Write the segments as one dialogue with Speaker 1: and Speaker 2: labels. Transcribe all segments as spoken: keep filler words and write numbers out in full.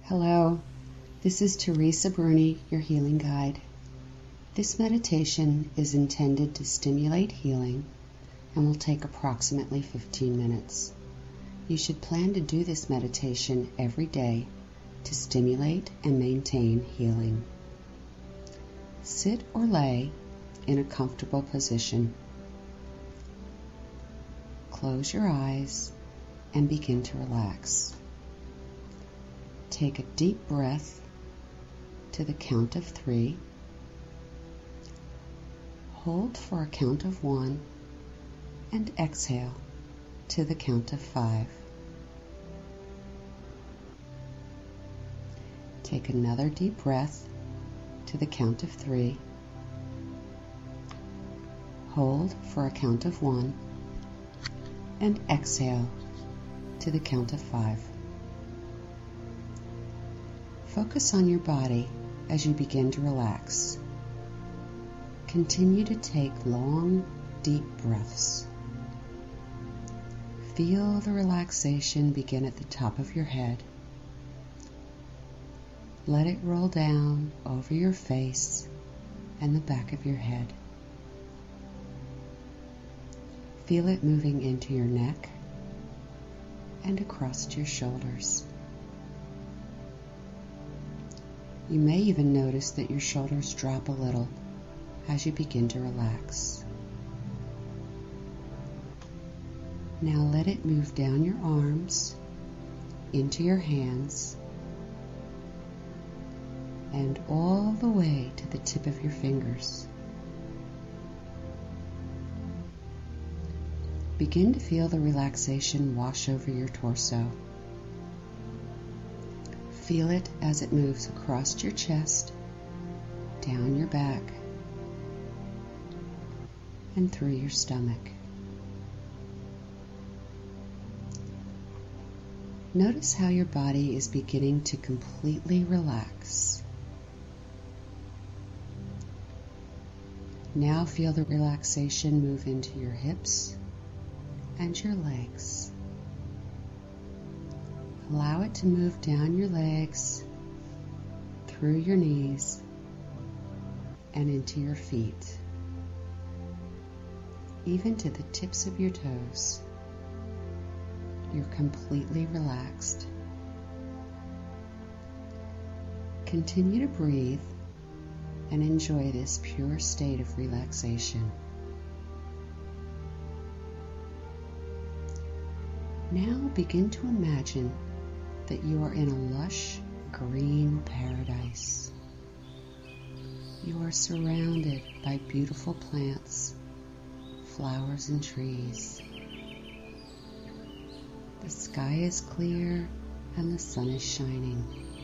Speaker 1: Hello, this is Teresa Bruni, your healing guide. This meditation is intended to stimulate healing and will take approximately fifteen minutes. You should plan to do this meditation every day to stimulate and maintain healing. Sit or lay in a comfortable position. Close your eyes and begin to relax. Take a deep breath to the count of three. Hold for a count of one and exhale to the count of five. Take another deep breath to the count of three. Hold for a count of one and exhale to the count of five. Focus on your body as you begin to relax. Continue to take long, deep breaths. Feel the relaxation begin at the top of your head. Let it roll down over your face and the back of your head. Feel it moving into your neck and across your shoulders. You may even notice that your shoulders drop a little as you begin to relax. Now let it move down your arms, into your hands, and all the way to the tip of your fingers. Begin to feel the relaxation wash over your torso. Feel it as it moves across your chest, down your back, and through your stomach. Notice how your body is beginning to completely relax. Now feel the relaxation move into your hips and your legs. Allow it to move down your legs, through your knees, and into your feet, even to the tips of your toes. You're completely relaxed. Continue to breathe and enjoy this pure state of relaxation. Now begin to imagine that you are in a lush green paradise. You are surrounded by beautiful plants, flowers, and trees. The sky is clear and the sun is shining.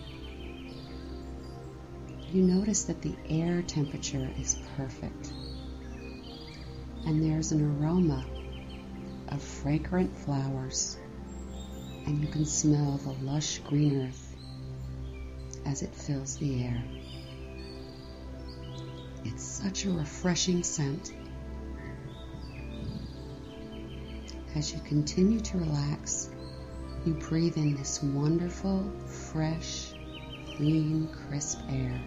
Speaker 1: You notice that the air temperature is perfect, and there's an aroma of fragrant flowers, and you can smell the lush green earth as it fills the air. It's such a refreshing scent. As you continue to relax, you breathe in this wonderful, fresh, clean, crisp air.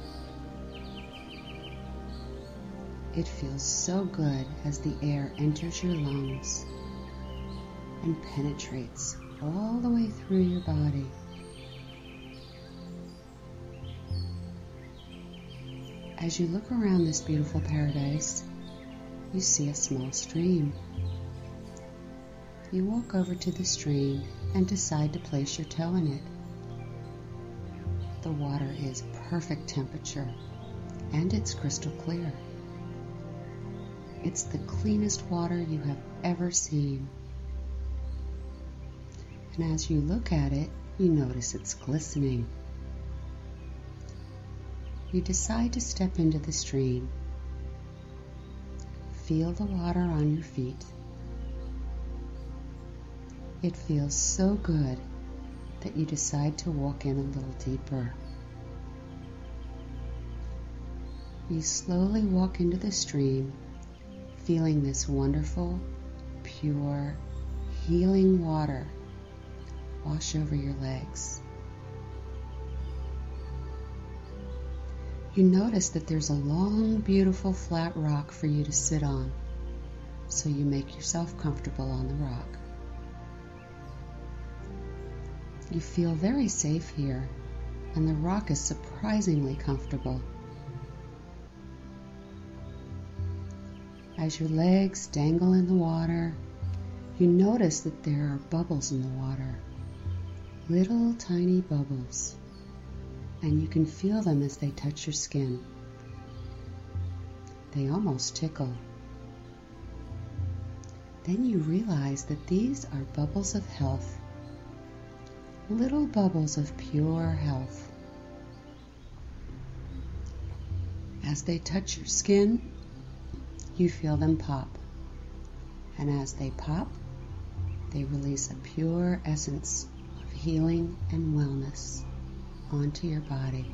Speaker 1: It feels so good as the air enters your lungs and penetrates all the way through your body. As you look around this beautiful paradise, you see a small stream. You walk over to the stream and decide to place your toe in it. The water is perfect temperature and it's crystal clear. It's the cleanest water you have ever seen. And as you look at it, you notice it's glistening. You decide to step into the stream. Feel the water on your feet. It feels so good that you decide to walk in a little deeper. You slowly walk into the stream, feeling this wonderful, pure, healing water wash over your legs. You notice that there's a long, beautiful flat rock for you to sit on, so you make yourself comfortable on the rock. You feel very safe here, and the rock is surprisingly comfortable. As your legs dangle in the water, you notice that there are bubbles in the water, little tiny bubbles, and you can feel them as they touch your skin. They almost tickle. Then you realize that these are bubbles of health, little bubbles of pure health. As they touch your skin, you feel them pop, and as they pop, they release a pure essence of healing and wellness onto your body.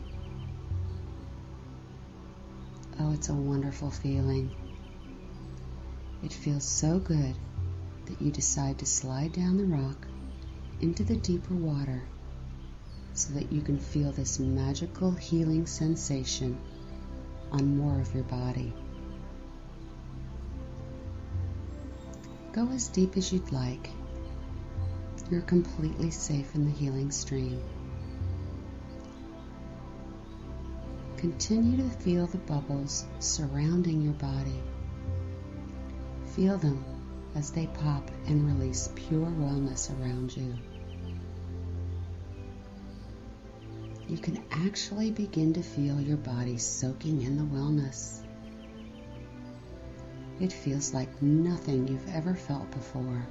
Speaker 1: Oh, it's a wonderful feeling. It feels so good that you decide to slide down the rock into the deeper water so that you can feel this magical healing sensation on more of your body. Go as deep as you'd like. You're completely safe in the healing stream. Continue to feel the bubbles surrounding your body. Feel them as they pop and release pure wellness around you. You can actually begin to feel your body soaking in the wellness. It feels like nothing you've ever felt before.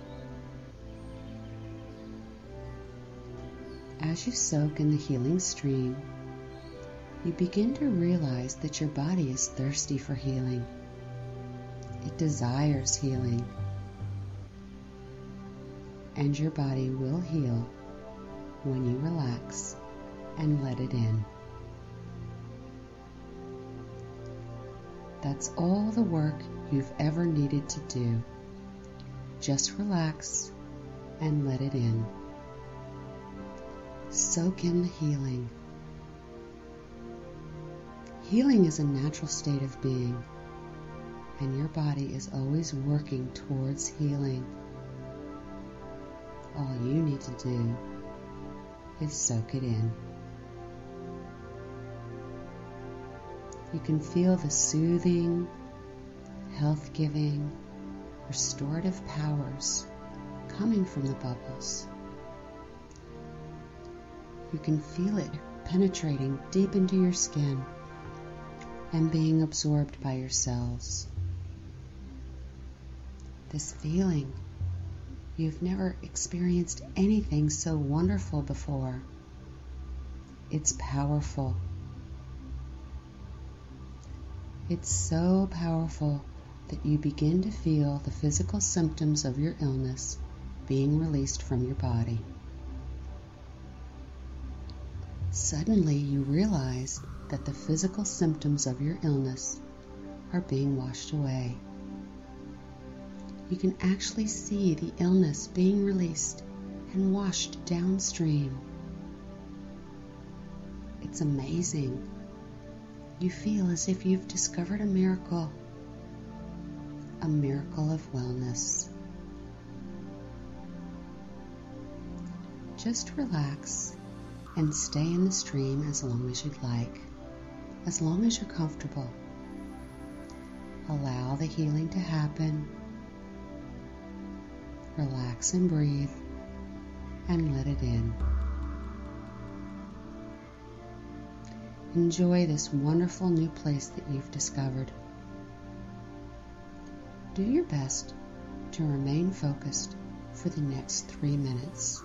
Speaker 1: As you soak in the healing stream, you begin to realize that your body is thirsty for healing. It desires healing. And your body will heal when you relax and let it in. That's all the work you've ever needed to do. Just relax and let it in. Soak in the healing. Healing is a natural state of being, and your body is always working towards healing. All you need to do is soak it in. You can feel the soothing, health-giving, restorative powers coming from the bubbles. You can feel it penetrating deep into your skin and being absorbed by your cells. This feeling, you've never experienced anything so wonderful before. It's powerful. It's so powerful that you begin to feel the physical symptoms of your illness being released from your body. Suddenly you realize that the physical symptoms of your illness are being washed away. You can actually see the illness being released and washed downstream. It's amazing. You feel as if you've discovered a miracle, a miracle of wellness. Just relax and stay in the stream as long as you'd like, as long as you're comfortable. Allow the healing to happen. Relax and breathe, and let it in. Enjoy this wonderful new place that you've discovered. Do your best to remain focused for the next three minutes.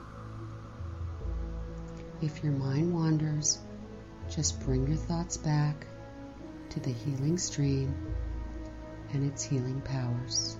Speaker 1: If your mind wanders, just bring your thoughts back to the healing stream and its healing powers.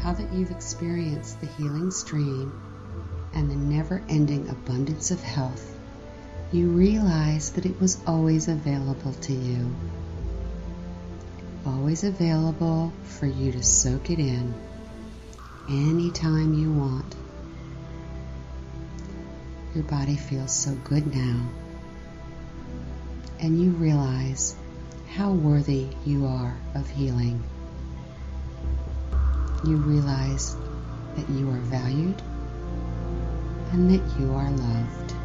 Speaker 1: Now that you've experienced the healing stream and the never-ending abundance of health, you realize that it was always available to you. Always available for you to soak it in anytime you want. Your body feels so good now, and you realize how worthy you are of healing. You realize that you are valued and that you are loved.